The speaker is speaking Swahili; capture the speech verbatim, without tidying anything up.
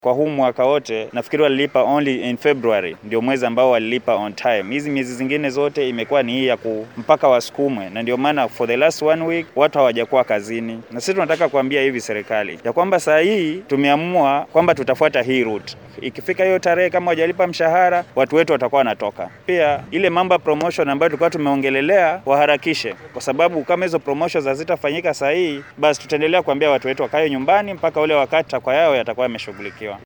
Kwa huu mwaka wote nafikiri walilipa only in February, ndio mwezi ambao walilipa on time. Hizi miezi zingine zote imekuwa ni hii ya mpaka wasukumwe, na ndio maana for the last one week watu hawajakuwa kazini. Na sisi tunataka kuambia hivi serikali ya kwamba saa hii tumeamua kwamba tutafuata hii route. Ikifika hiyo tarehe kama hawajalipa mshahara, watu wetu watakuwa wanatoka. Pia ile mambo promotion ambayo tulikuwa tumeongelelea waharakishe, kwa sababu kama hizo promotions hazitafanyika saa hii, basi tutaendelea kuambia watu wetu wakae nyumbani mpaka ule wakati takwa yao yatakuwa yameshughulikiwa.